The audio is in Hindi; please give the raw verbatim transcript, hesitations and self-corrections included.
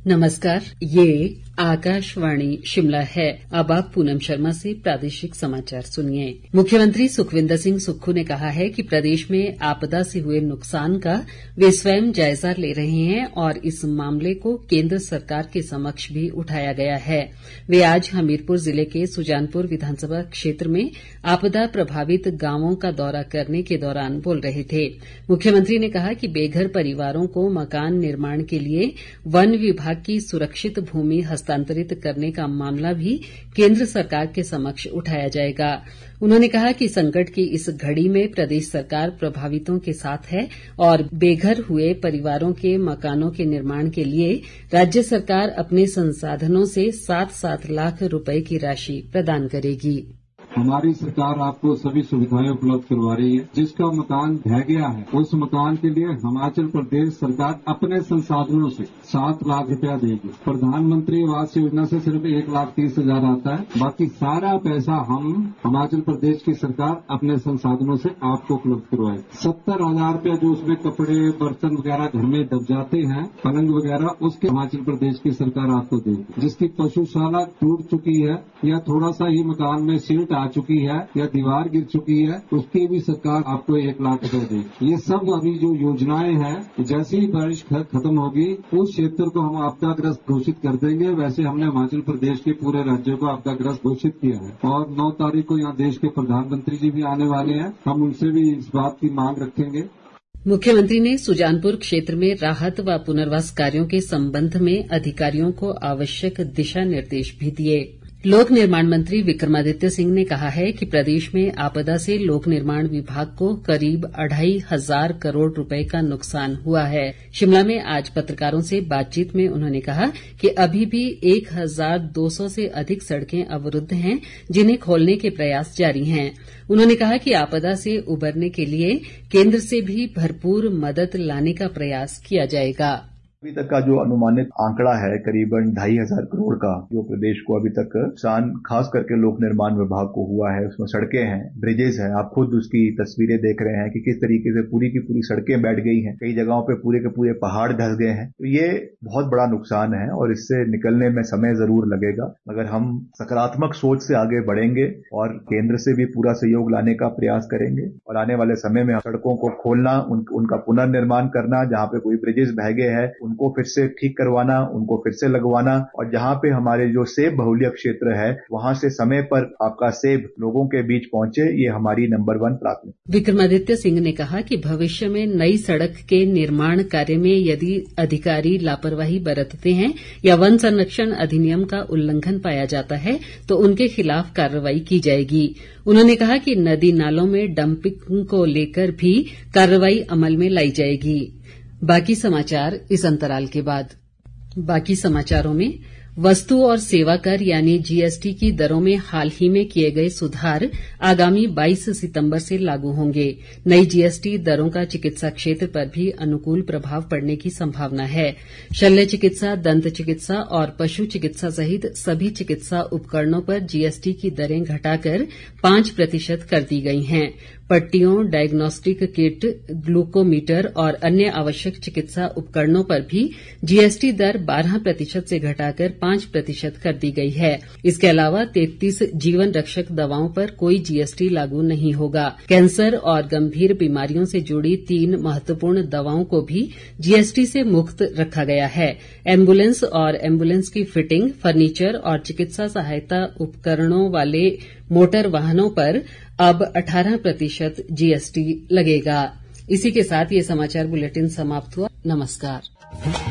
नमस्कार, ये आकाशवाणी शिमला है। अब आप पूनम शर्मा से प्रादेशिक समाचार सुनिए। मुख्यमंत्री सुखविंदर सिंह सुक्खू ने कहा है कि प्रदेश में आपदा से हुए नुकसान का वे स्वयं जायजा ले रहे हैं और इस मामले को केंद्र सरकार के समक्ष भी उठाया गया है। वे आज हमीरपुर जिले के सुजानपुर विधानसभा क्षेत्र में आपदा प्रभावित गांवों का दौरा करने के दौरान बोल रहे थे। मुख्यमंत्री ने कहा कि बेघर परिवारों को मकान निर्माण के लिए वन विभाग की सुरक्षित भूमि हस्तांतरित करने का मामला भी केंद्र सरकार के समक्ष उठाया जाएगा। उन्होंने कहा कि संकट की इस घड़ी में प्रदेश सरकार प्रभावितों के साथ है और बेघर हुए परिवारों के मकानों के निर्माण के लिए राज्य सरकार अपने संसाधनों से सात सात लाख रुपए की राशि प्रदान करेगी। हमारी सरकार आपको सभी सुविधाएं उपलब्ध करवा रही है। जिसका मकान ढह गया है उस मकान के लिए हिमाचल प्रदेश सरकार अपने संसाधनों से सात लाख रुपया देगी। प्रधानमंत्री आवास योजना से सिर्फ एक लाख तीस हजार आता है, बाकी सारा पैसा हम हिमाचल प्रदेश की सरकार अपने संसाधनों से आपको उपलब्ध करवाए। सत्तर हजार रुपया जो उसमें कपड़े बर्तन वगैरह घर में दब जाते हैं, पलंग वगैरह, उसके हिमाचल प्रदेश की सरकार आपको देगी। जिसकी पशुशाला टूट चुकी है या थोड़ा सा ही मकान में सील्ट आ चुकी है या दीवार गिर चुकी है, उसकी भी सरकार आपको एक लाख रुपए देगी। ये सब अभी जो योजनाएं हैं, जैसे ही बारिश खत्म होगी उस क्षेत्र को हम आपदाग्रस्त घोषित कर देंगे। वैसे हमने हिमाचल प्रदेश के पूरे राज्य को आपदाग्रस्त घोषित किया है और नौ तारीख को यहाँ देश के प्रधानमंत्री जी भी आने वाले हैं। हम उनसे भी इस बात की मांग रखेंगे। मुख्यमंत्री ने सुजानपुर क्षेत्र में राहत व पुनर्वास कार्यों के संबंध में अधिकारियों को आवश्यक दिशा निर्देश भी दिए। लोक निर्माण मंत्री विक्रमादित्य सिंह ने कहा है कि प्रदेश में आपदा से लोक निर्माण विभाग को करीब अढ़ाई हजार करोड़ रुपए का नुकसान हुआ है। शिमला में आज पत्रकारों से बातचीत में उन्होंने कहा कि अभी भी एक हजार दो सौ से अधिक सड़कें अवरुद्ध हैं, जिन्हें खोलने के प्रयास जारी हैं। उन्होंने कहा कि आपदा से उबरने के लिए केंद्र से भी भरपूर मदद लाने का प्रयास किया जाएगा। अभी तक का जो अनुमानित आंकड़ा है करीबन ढाई हजार करोड़ का, जो प्रदेश को अभी तक नुकसान खास करके लोक निर्माण विभाग को हुआ है। उसमें सड़कें हैं, ब्रिजेस हैं, आप खुद उसकी तस्वीरें देख रहे हैं कि किस तरीके से पूरी की पूरी सड़कें बैठ गई हैं, कई जगहों पे पूरे के पूरे पहाड़ धस गए हैं। तो ये बहुत बड़ा नुकसान है और इससे निकलने में समय जरूर लगेगा, मगर हम सकारात्मक सोच से आगे बढ़ेंगे और केंद्र से भी पूरा सहयोग लाने का प्रयास करेंगे और आने वाले समय में सड़कों को खोलना, उन, उनका पुनर्निर्माण करना, जहां पे कोई ब्रिजेस बह गए हैं उनको फिर से ठीक करवाना, उनको फिर से लगवाना और जहां पे हमारे जो सेब बहुल्य क्षेत्र है वहां से समय पर आपका सेब लोगों के बीच पहुंचे, ये हमारी नंबर वन प्राथमिकता। विक्रमादित्य सिंह ने कहा कि भविष्य में नई सड़क के निर्माण कार्य में यदि अधिकारी लापरवाही बरतते हैं या वन संरक्षण अधिनियम का उल्लंघन पाया जाता है तो उनके खिलाफ कार्रवाई की जाएगी। उन्होंने कहा कि नदी नालों में डंपिंग को लेकर भी कार्रवाई अमल में लाई जाएगी। बाकी समाचार इस अंतराल के बाद। बाकी समाचारों में वस्तु और सेवा कर यानी जीएसटी की दरों में हाल ही में किए गए सुधार आगामी बाईस सितंबर से लागू होंगे। नई जीएसटी दरों का चिकित्सा क्षेत्र पर भी अनुकूल प्रभाव पड़ने की संभावना है। शल्य चिकित्सा, दंत चिकित्सा और पशु चिकित्सा सहित सभी चिकित्सा उपकरणों पर जीएसटी की दरें घटाकर पांच प्रतिशत कर दी गई हैं। पट्टियों, डायग्नोस्टिक किट, ग्लूकोमीटर और अन्य आवश्यक चिकित्सा उपकरणों पर भी जीएसटी दर बारह प्रतिशत से घटाकर पांच प्रतिशत कर दी गई है। इसके अलावा तैंतीस जीवन रक्षक दवाओं पर कोई जीएसटी लागू नहीं होगा। कैंसर और गंभीर बीमारियों से जुड़ी तीन महत्वपूर्ण दवाओं को भी जीएसटी से मुक्त रखा गया है। एम्बुलेंस और एम्बुलेंस की फिटिंग, फर्नीचर और चिकित्सा सहायता उपकरणों वाले मोटर वाहनों पर अब अठारह प्रतिशत जीएसटी लगेगा। इसी के साथ ये समाचार बुलेटिन समाप्त हुआ। नमस्कार।